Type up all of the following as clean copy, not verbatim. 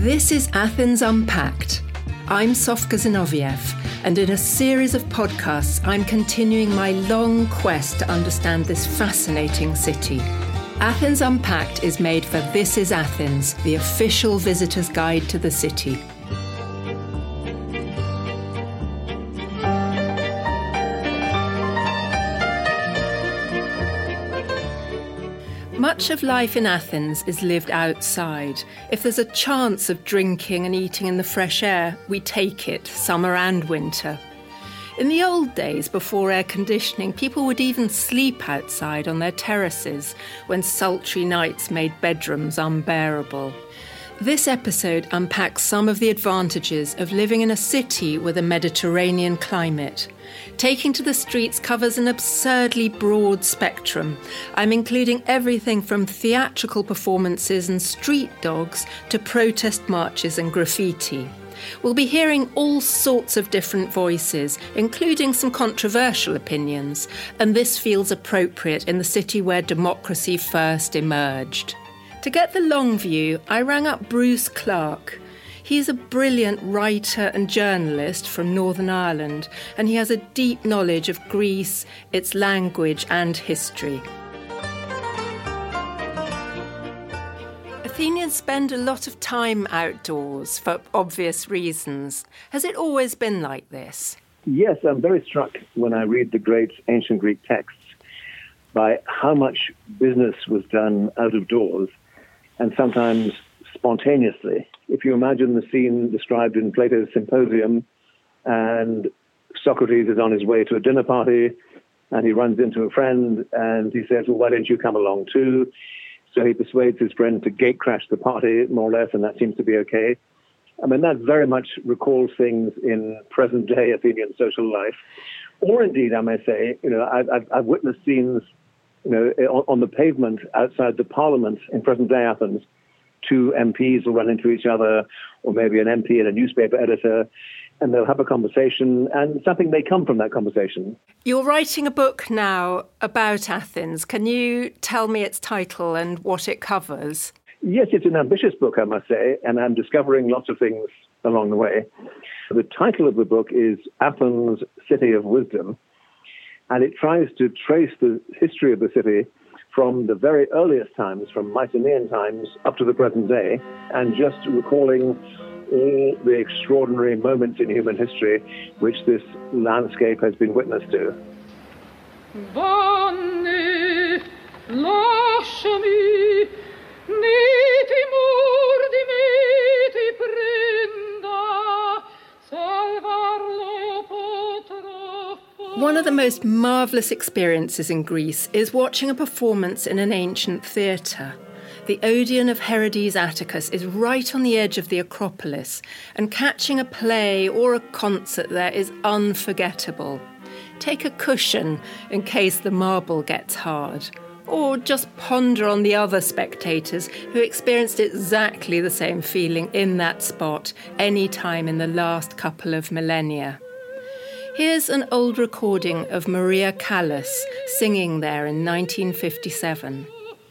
This is Athens Unpacked. I'm Sofka Zinoviev, and in a series of podcasts, I'm continuing my long quest to understand this fascinating city. Athens Unpacked is made for This is Athens, the official visitor's guide to the city. Much of life in Athens is lived outside. If there's a chance of drinking and eating in the fresh air, we take it, summer and winter. In the old days, before air conditioning, people would even sleep outside on their terraces when sultry nights made bedrooms unbearable. This episode unpacks some of the advantages of living in a city with a Mediterranean climate. Taking to the streets covers an absurdly broad spectrum. I'm including everything from theatrical performances and street dogs to protest marches and graffiti. We'll be hearing all sorts of different voices, including some controversial opinions, and this feels appropriate in the city where democracy first emerged. To get the long view, I rang up Bruce Clark. He's a brilliant writer and journalist from Northern Ireland, and he has a deep knowledge of Greece, its language and history. Athenians spend a lot of time outdoors for obvious reasons. Has it always been like this? Yes, I'm very struck when I read the great ancient Greek texts by how much business was done out of doors, and sometimes spontaneously. If you imagine the scene described in Plato's Symposium, and Socrates is on his way to a dinner party, and he runs into a friend, and he says, well, why don't you come along too? So he persuades his friend to gate crash the party, more or less, and that seems to be okay. I mean, that very much recalls things in present-day Athenian social life. Or indeed, I may say, I've witnessed scenes on the pavement outside the parliament in present-day Athens. Two MPs will run into each other, or maybe an MP and a newspaper editor, and they'll have a conversation, and something may come from that conversation. You're writing a book now about Athens. Can you tell me its title and what it covers? Yes, it's an ambitious book, I must say, and I'm discovering lots of things along the way. The title of the book is Athens, City of Wisdom, and it tries to trace the history of the city from the very earliest times, from Mycenaean times up to the present day, and just recalling all the extraordinary moments in human history which this landscape has been witness to. Vanne, lasciami, né timor di me ti prenda, salvarlo potrò. One of the most marvellous experiences in Greece is watching a performance in an ancient theatre. The Odeon of Herodes Atticus is right on the edge of the Acropolis, and catching a play or a concert there is unforgettable. Take a cushion in case the marble gets hard, or just ponder on the other spectators who experienced exactly the same feeling in that spot any time in the last couple of millennia. Here's an old recording of Maria Callas singing there in 1957.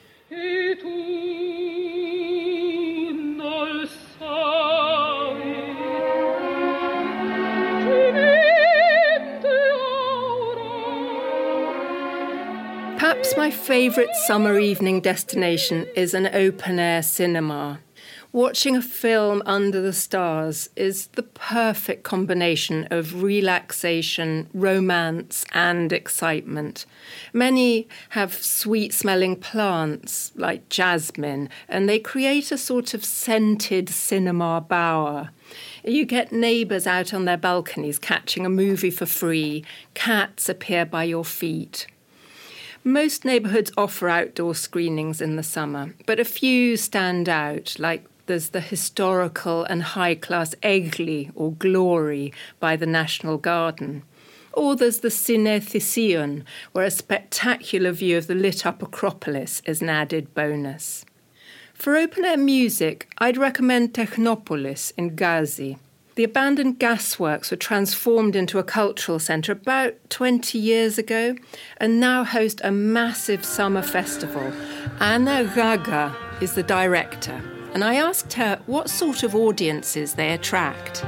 Perhaps my favourite summer evening destination is an open-air cinema. Watching a film under the stars is the perfect combination of relaxation, romance and excitement. Many have sweet-smelling plants like jasmine, and they create a sort of scented cinema bower. You get neighbours out on their balconies catching a movie for free. Cats appear by your feet. Most neighbourhoods offer outdoor screenings in the summer, but a few stand out, like there's the historical and high-class Egli, or Glory, by the National Garden. Or there's the Cine Theseion, where a spectacular view of the lit-up Acropolis is an added bonus. For open-air music, I'd recommend Technopolis in Gazi. The abandoned gasworks were transformed into a cultural centre about 20 years ago and now host a massive summer festival. Anna Gaga is the director. and I asked her what sort of audiences they attract.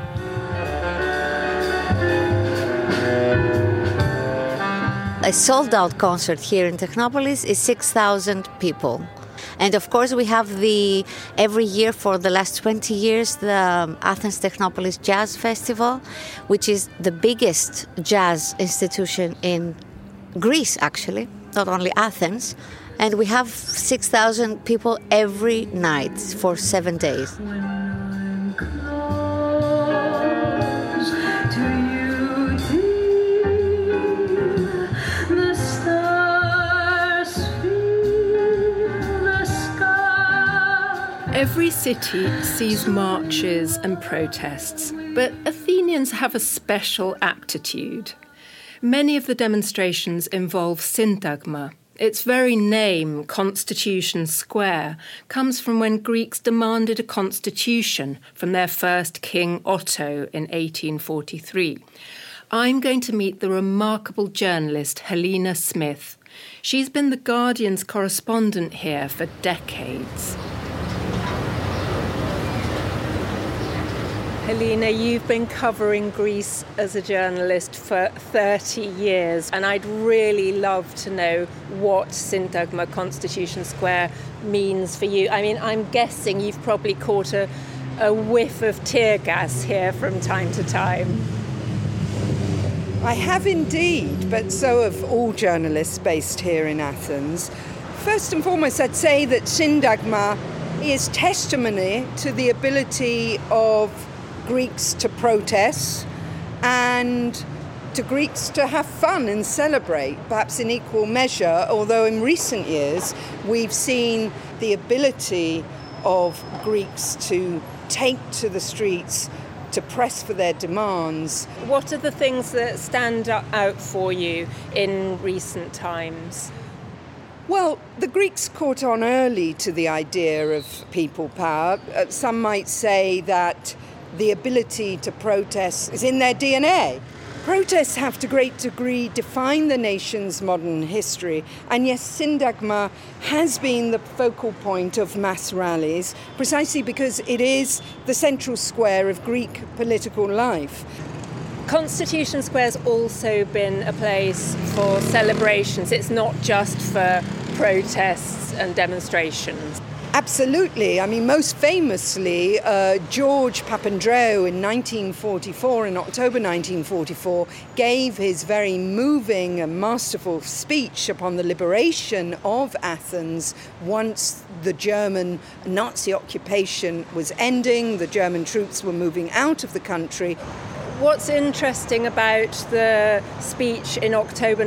A sold-out concert here in Technopolis is 6,000 people. And of course we have every year for the last 20 years, the Athens Technopolis Jazz Festival, which is the biggest jazz institution in Greece, actually, not only Athens. And we have 6,000 people every night for 7 days. Every city sees marches and protests, but Athenians have a special aptitude. Many of the demonstrations involve Syntagma. Its very name, Constitution Square, comes from when Greeks demanded a constitution from their first king Otto in 1843. I'm going to meet the remarkable journalist Helena Smith. She's been the Guardian's correspondent here for decades. Helena, you've been covering Greece as a journalist for 30 years, and I'd really love to know what Syntagma Constitution Square means for you. I mean, I'm guessing you've probably caught a whiff of tear gas here from time to time. I have indeed, but so have all journalists based here in Athens. First and foremost, I'd say that Syntagma is testimony to the ability of Greeks to protest and to Greeks to have fun and celebrate, perhaps in equal measure, although in recent years we've seen the ability of Greeks to take to the streets to press for their demands. What are the things that stand out for you in recent times? Well, the Greeks caught on early to the idea of people power. Some might say that the ability to protest is in their DNA. Protests have to a great degree defined the nation's modern history, and yes, Syntagma has been the focal point of mass rallies precisely because it is the central square of Greek political life. Constitution Square's also been a place for celebrations. It's not just for protests and demonstrations. Absolutely. I mean, most famously, George Papandreou in 1944, in October 1944, gave his very moving and masterful speech upon the liberation of Athens once the German Nazi occupation was ending, the German troops were moving out of the country. What's interesting about the speech in October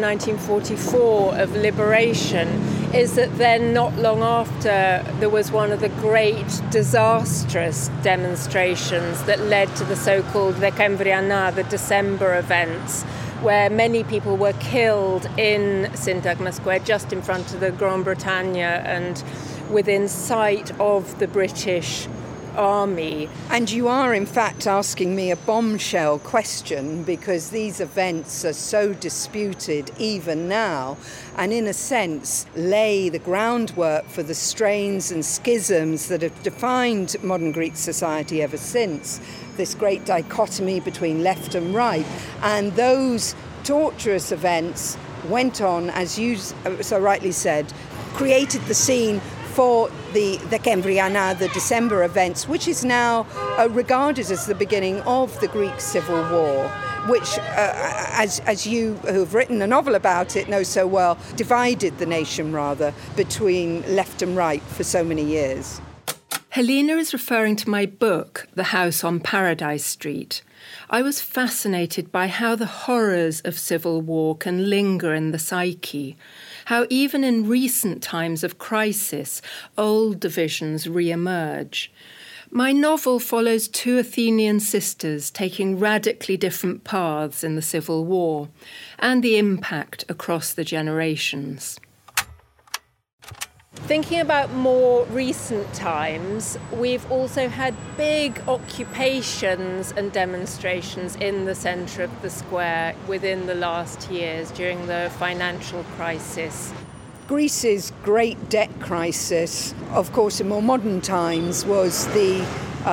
1944 of liberation is that then not long after there was one of the great disastrous demonstrations that led to the so-called Dekembriana, the December events, where many people were killed in Syntagma Square just in front of the Grand Bretagne and within sight of the British Army. And you are in fact asking me a bombshell question, because these events are so disputed even now, and in a sense lay the groundwork for the strains and schisms that have defined modern Greek society ever since. This great dichotomy between left and right, and those torturous events went on, as you so rightly said, created the scene for the Dekembriana, the December events, which is now regarded as the beginning of the Greek Civil War, which, as you who have written a novel about it know so well, divided the nation, rather, between left and right for so many years. Helena is referring to my book, The House on Paradise Street. I was fascinated by how the horrors of civil war can linger in the psyche, how even in recent times of crisis, old divisions re-emerge. My novel follows two Athenian sisters taking radically different paths in the civil war, and the impact across the generations. Thinking about more recent times, we've also had big occupations and demonstrations in the centre of the square within the last years during the financial crisis. Greece's great debt crisis, of course, in more modern times, was the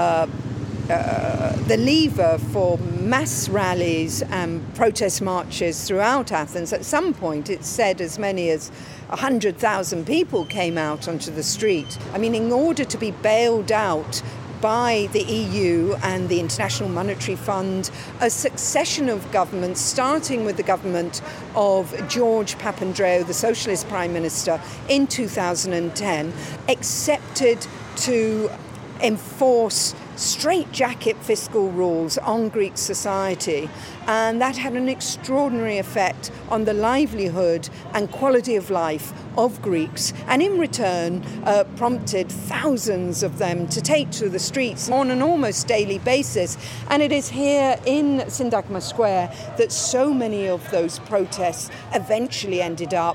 lever for mass rallies and protest marches throughout Athens. At some point, it's said as many as 100,000 people came out onto the street. I mean, in order to be bailed out by the EU and the International Monetary Fund, a succession of governments, starting with the government of George Papandreou, the Socialist Prime Minister, in 2010, accepted to enforce straitjacket fiscal rules on Greek society, and that had an extraordinary effect on the livelihood and quality of life of Greeks, and in return prompted thousands of them to take to the streets on an almost daily basis. And it is here in Syntagma Square that so many of those protests eventually ended up.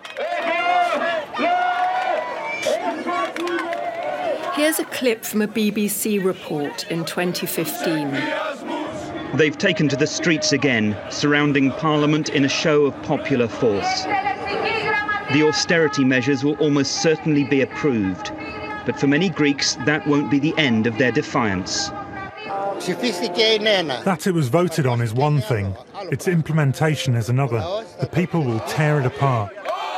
Here's a clip from a BBC report in 2015. They've taken to the streets again, surrounding Parliament in a show of popular force. The austerity measures will almost certainly be approved, but for many Greeks, that won't be the end of their defiance. That it was voted on is one thing, its implementation is another. The people will tear it apart.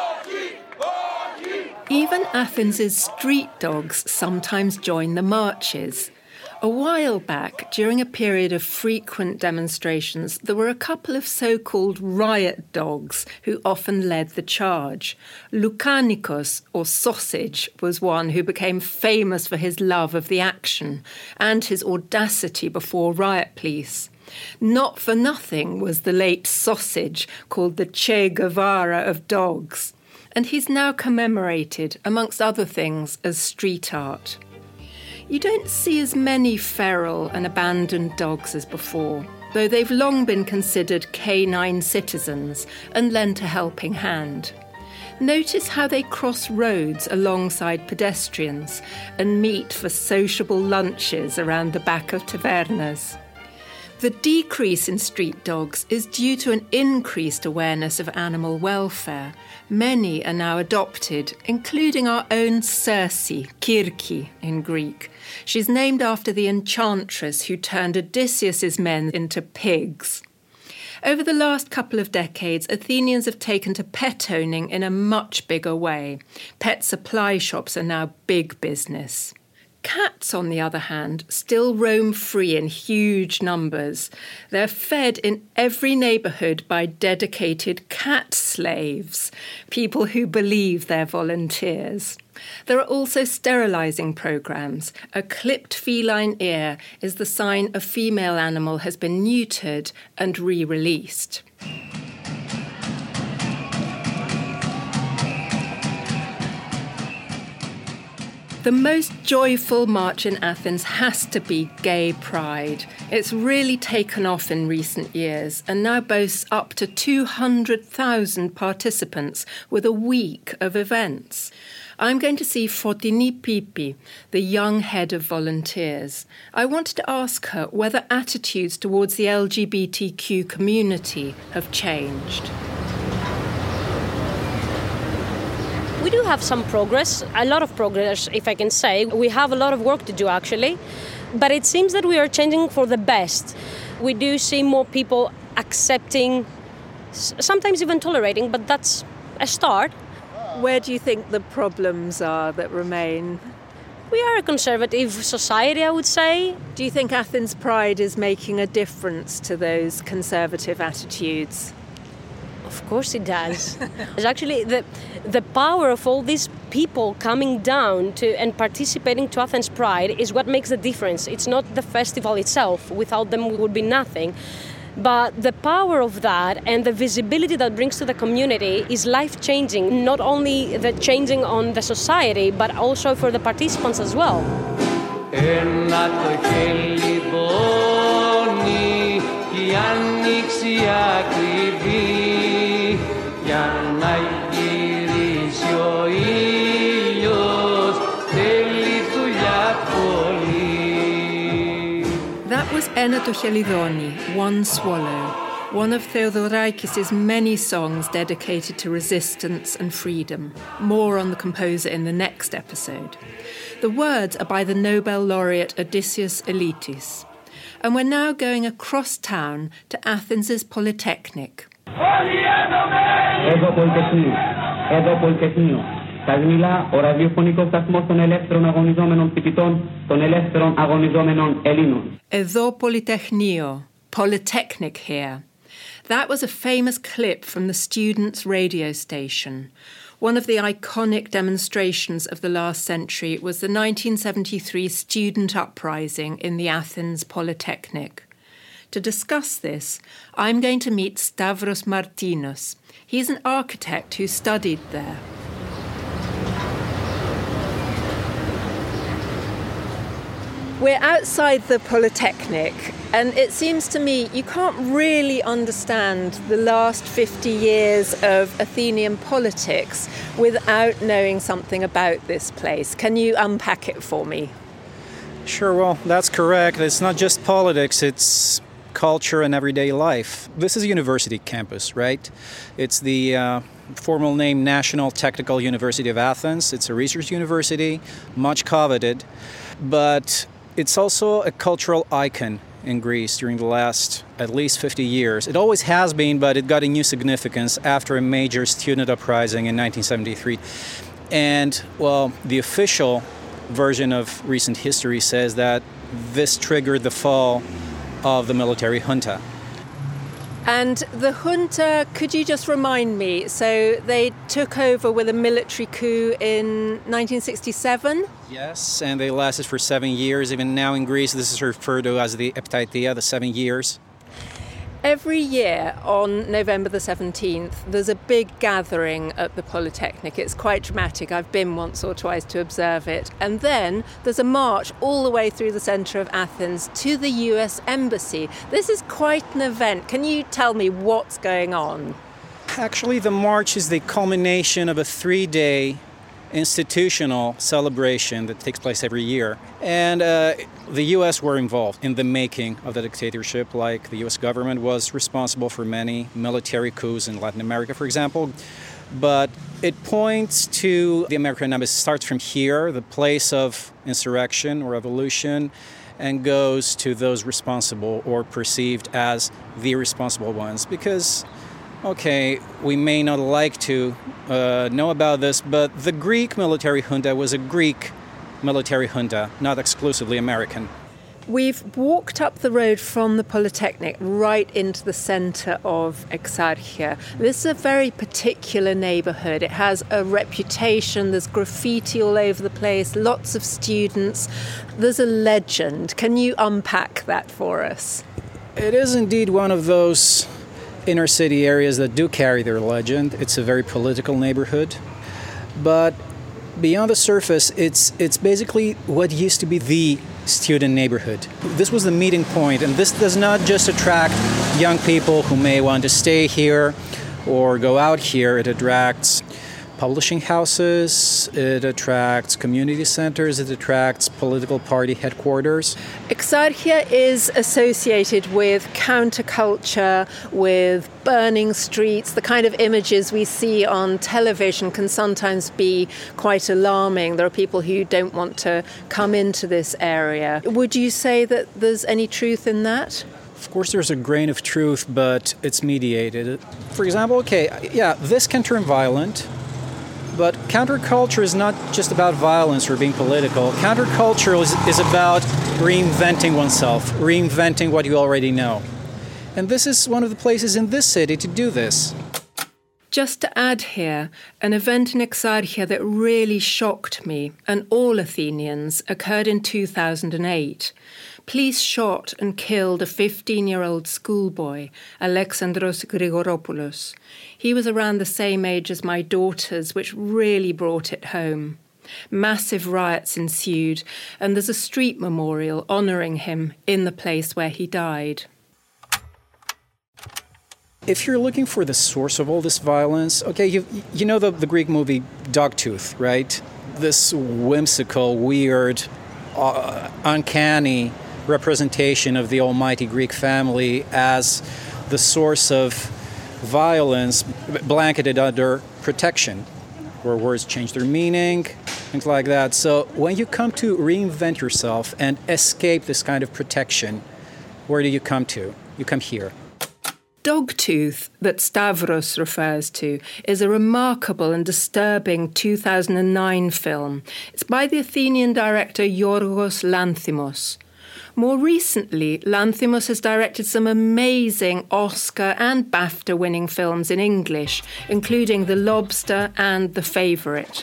Even Athens' street dogs sometimes join the marches. A while back, during a period of frequent demonstrations, there were a couple of so-called riot dogs who often led the charge. Loukanikos, or Sausage, was one who became famous for his love of the action and his audacity before riot police. Not for nothing was the late Sausage called the Che Guevara of dogs. And he's now commemorated, amongst other things, as street art. You don't see as many feral and abandoned dogs as before, though they've long been considered canine citizens and lent a helping hand. Notice how they cross roads alongside pedestrians and meet for sociable lunches around the back of tavernas. The decrease in street dogs is due to an increased awareness of animal welfare. Many are now adopted, including our own Circe, Kirki in Greek. She's named after the enchantress who turned Odysseus's men into pigs. Over the last couple of decades, Athenians have taken to pet owning in a much bigger way. Pet supply shops are now big business. Cats, on the other hand, still roam free in huge numbers. They're fed in every neighbourhood by dedicated cat slaves, people who believe they're volunteers. There are also sterilising programmes. A clipped feline ear is the sign a female animal has been neutered and re-released. The most joyful march in Athens has to be Gay Pride. It's really taken off in recent years and now boasts up to 200,000 participants with a week of events. I'm going to see Fotini Pipi, the young head of volunteers. I wanted to ask her whether attitudes towards the LGBTQ community have changed. We do have some progress, a lot of progress, if I can say. We have a lot of work to do, actually. But it seems that we are changing for the best. We do see more people accepting, sometimes even tolerating, but that's a start. Where do you think the problems are that remain? We are a conservative society, I would say. Do you think Athens Pride is making a difference to those conservative attitudes? Of course it does. It's actually the power of all these people coming down to and participating to Athens Pride is what makes the difference. It's not the festival itself. Without them, we would be nothing. But the power of that and the visibility that brings to the community is life-changing. Not only the changing on the society, but also for the participants as well. That was Enna to Chelidoni, One Swallow. one of Theodorakis' many songs dedicated to resistance and freedom. More on the composer in the next episode. The words are by the Nobel laureate Odysseus Elitis. And we're now going across town to Athens' Polytechnic. Εδώ Πολυτεχνείο. Σας μιλά ο ραδιοφωνικός σταθμός των ελεύθερων αγωνιζόμενων φοιτητών, των ελεύθερων αγωνιζόμενων Ελλήνων. Εδώ Polytechnio, Polytechnic here. That was a famous clip from the students' radio station. One of the iconic demonstrations of the last century was the 1973 student uprising in the Athens Polytechnic. To discuss this, I'm going to meet Stavros Martinos. He's an architect who studied there. We're outside the Polytechnic, and it seems to me you can't really understand the last 50 years of Athenian politics without knowing something about this place. Can you unpack it for me? Sure, well, that's correct. It's not just politics, it's culture and everyday life. This is a university campus, right? It's the formal name National Technical University of Athens. It's a research university, much coveted, but it's also a cultural icon in Greece during the last at least 50 years. It always has been, but it got a new significance after a major student uprising in 1973. And, well, the official version of recent history says that this triggered the fall of the military junta. And the junta, could you just remind me, so they took over with a military coup in 1967? Yes, and they lasted for 7 years. Even now in Greece, this is referred to as the Eptaitia, the 7 years. Every year on November the 17th, there's a big gathering at the Polytechnic. It's quite dramatic. I've been once or twice to observe it. And then there's a march all the way through the centre of Athens to the US Embassy. This is quite an event. Can you tell me what's going on? Actually, the march is the culmination of a 3-day institutional celebration that takes place every year. And the U.S. were involved in the making of the dictatorship, like the U.S. government was responsible for many military coups in Latin America, for example. But it points to the American embassy. It starts from here, the place of insurrection or revolution, and goes to those responsible or perceived as the responsible ones. Because okay, we may not like to know about this, but the Greek military junta was a Greek military junta, not exclusively American. We've walked up the road from the Polytechnic right into the centre of Exarchia. This is a very particular neighbourhood. It has a reputation, there's graffiti all over the place, lots of students. There's a legend. Can you unpack that for us? It is indeed one of those inner city areas that do carry their legend. It's a very political neighborhood. But beyond the surface, it's basically what used to be the student neighborhood. This was the meeting point, and this does not just attract young people who may want to stay here or go out here. It attracts publishing houses, it attracts community centers, it attracts political party headquarters. Exarchia is associated with counterculture, with burning streets. The kind of images we see on television can sometimes be quite alarming. There are people who don't want to come into this area. Would you say that there's any truth in that? Of course, there's a grain of truth, but it's mediated. For example, this can turn violent. But counterculture is not just about violence or being political. Counterculture is about reinventing oneself, reinventing what you already know. And this is one of the places in this city to do this. Just to add here, an event in Exarchia that really shocked me and all Athenians occurred in 2008. Police shot and killed a 15-year-old schoolboy, Alexandros Grigoropoulos. He was around the same age as my daughters, which really brought it home. Massive riots ensued, and there's a street memorial honouring him in the place where he died. If you're looking for the source of all this violence, you know the Greek movie Dogtooth, right? This whimsical, weird, uncanny representation of the almighty Greek family as the source of violence blanketed under protection, where words change their meaning, things like that. So when you come to reinvent yourself and escape this kind of protection, where do you come to? You come here. Dogtooth, that Stavros refers to, is a remarkable and disturbing 2009 film. It's by the Athenian director Yorgos Lanthimos. More recently, Lanthimos has directed some amazing Oscar and BAFTA-winning films in English, including The Lobster and The Favourite.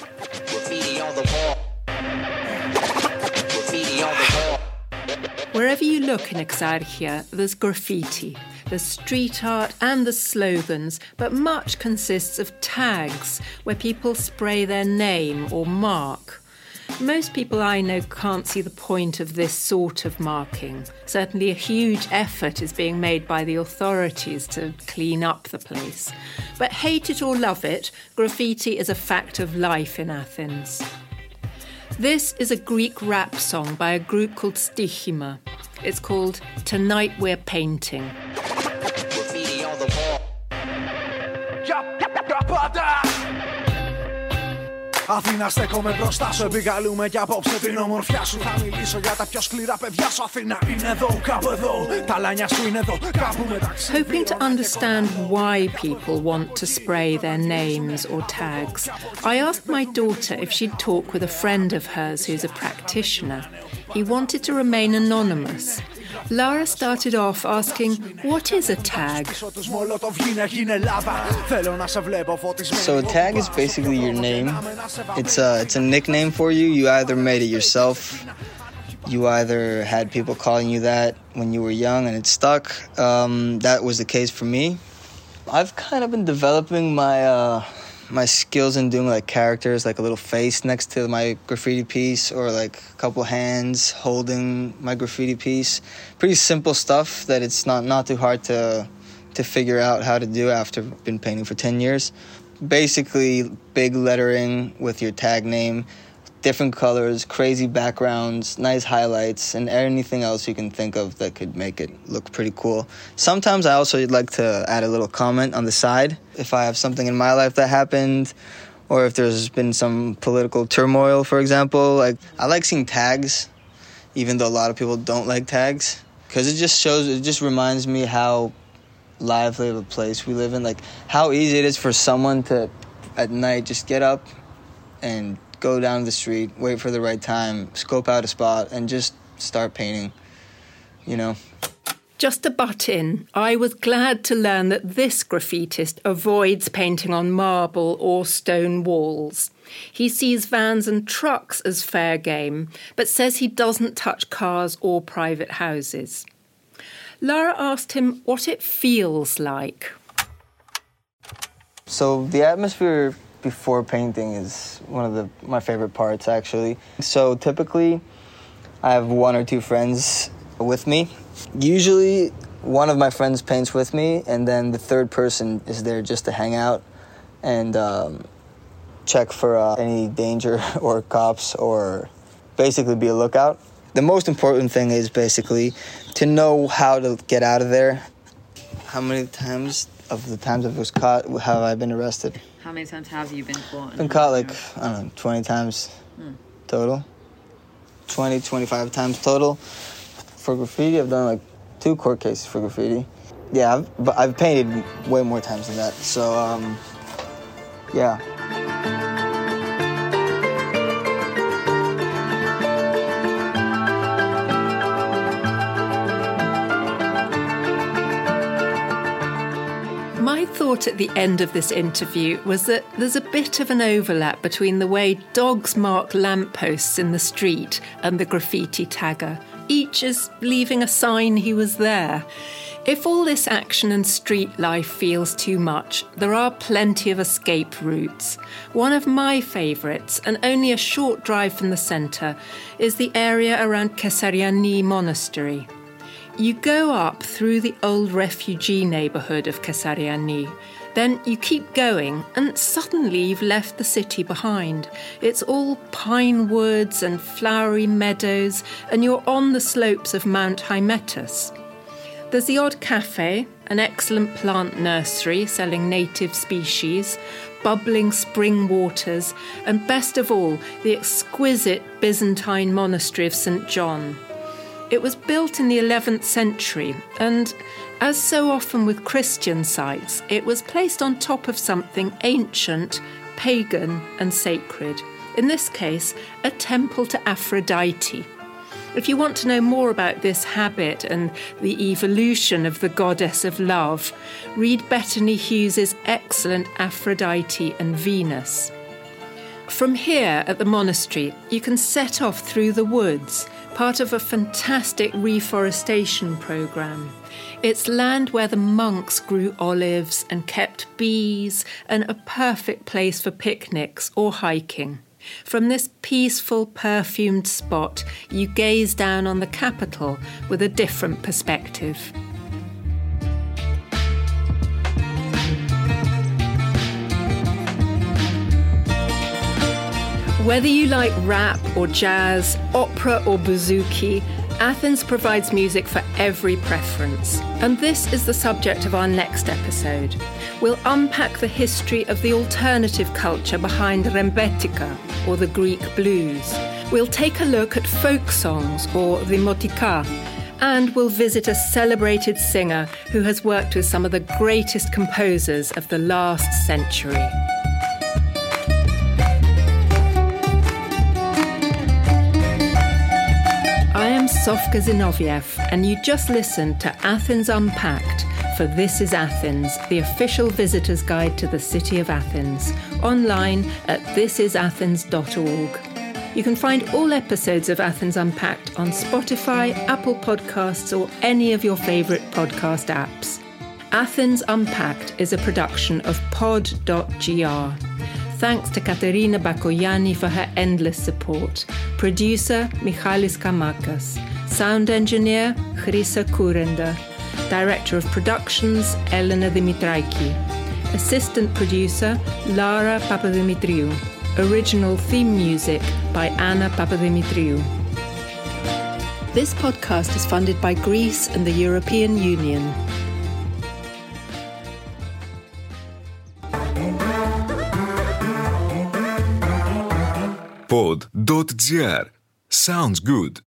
Wherever you look in Exarchia, there's graffiti. There's street art and there's slogans, but much consists of tags where people spray their name or mark. Most people I know can't see the point of this sort of marking. Certainly a huge effort is being made by the authorities to clean up the place. But hate it or love it, graffiti is a fact of life in Athens. This is a Greek rap song by a group called Stihima. It's called Tonight We're Painting. Αθήνα, στέκομαι μπροστά σου. Επικαλούμε κι απόψε την ομορφιά σου. Θα μιλήσω για τα πιο σκληρά παιδιά σου. Αθήνα είναι εδώ, κάπου εδώ. Τα λάνια σου είναι εδώ, κάπου μεταξύ. Hoping to understand why people want to spray their names or tags, I asked my daughter if she'd talk with a friend of hers who's a practitioner. He wanted to remain anonymous. Lara started off asking, what is a tag? So a tag is basically your name. It's a nickname for you. You either made it yourself, you either had people calling you that when you were young and it stuck. That was the case for me. I've kind of been developing my skills in doing like characters, like a little face next to my graffiti piece or like a couple hands holding my graffiti piece. Pretty simple stuff that it's not too hard to figure out how to do after been painting for 10 years. Basically big lettering with your tag name, different colors, crazy backgrounds, nice highlights, and anything else you can think of that could make it look pretty cool. Sometimes I also like to add a little comment on the side. If I have something in my life that happened, or if there's been some political turmoil, for example. Like, I like seeing tags, even though a lot of people don't like tags, because it just reminds me how lively of a place we live in. Like, how easy it is for someone to, at night, just get up and go down the street, wait for the right time, scope out a spot, and just start painting, you know. Just to butt in, I was glad to learn that this graffitist avoids painting on marble or stone walls. He sees vans and trucks as fair game, but says he doesn't touch cars or private houses. Lara asked him what it feels like. So the atmosphere before painting is one of my favorite parts, actually. So typically, I have one or two friends with me. Usually, one of my friends paints with me, and then the third person is there just to hang out and check for any danger or cops, or basically be a lookout. The most important thing is basically to know how to get out of there. How many times of the times I was caught have I been arrested? How many times have you been caught? Been caught like, I don't know, 20 times total. 20, 25 times total. For graffiti, I've done like 2 court cases for graffiti. Yeah, I've painted way more times than that. So, yeah. My thought at the end of this interview was that there's a bit of an overlap between the way dogs mark lampposts in the street and the graffiti tagger. Each is leaving a sign he was there. If all this action and street life feels too much, there are plenty of escape routes. One of my favourites, and only a short drive from the centre, is the area around Kesariani Monastery. You go up through the old refugee neighbourhood of Kesariani. Then you keep going, and suddenly you've left the city behind. It's all pine woods and flowery meadows, and you're on the slopes of Mount Hymettus. There's the odd cafe, an excellent plant nursery selling native species, bubbling spring waters, and best of all, the exquisite Byzantine monastery of St. John. It was built in the 11th century, and as so often with Christian sites, it was placed on top of something ancient, pagan, and sacred. In this case, a temple to Aphrodite. If you want to know more about this habit and the evolution of the goddess of love, read Bettany Hughes's excellent Aphrodite and Venus. From here at the monastery, you can set off through the woods, part of a fantastic reforestation programme. It's land where the monks grew olives and kept bees, and a perfect place for picnics or hiking. From this peaceful, perfumed spot, you gaze down on the capital with a different perspective. Whether you like rap or jazz, opera or bouzouki, Athens provides music for every preference. And this is the subject of our next episode. We'll unpack the history of the alternative culture behind Rembetika, or the Greek blues. We'll take a look at folk songs, or Demotika, and we'll visit a celebrated singer who has worked with some of the greatest composers of the last century. I am Sofka Zinoviev, and you just listened to Athens Unpacked for This is Athens, the official visitor's guide to the city of Athens, online at thisisathens.org. You can find all episodes of Athens Unpacked on Spotify, Apple Podcasts, or any of your favourite podcast apps. Athens Unpacked is a production of pod.gr. Thanks to Katerina Bakoyani for her endless support. Producer, Michalis Kamakas. Sound engineer, Chrisa Kurenda. Director of Productions, Elena Dimitraiki. Assistant producer, Lara Papadimitriou. Original theme music by Anna Papadimitriou. This podcast is funded by Greece and the European Union. Pod.gr. Sounds good.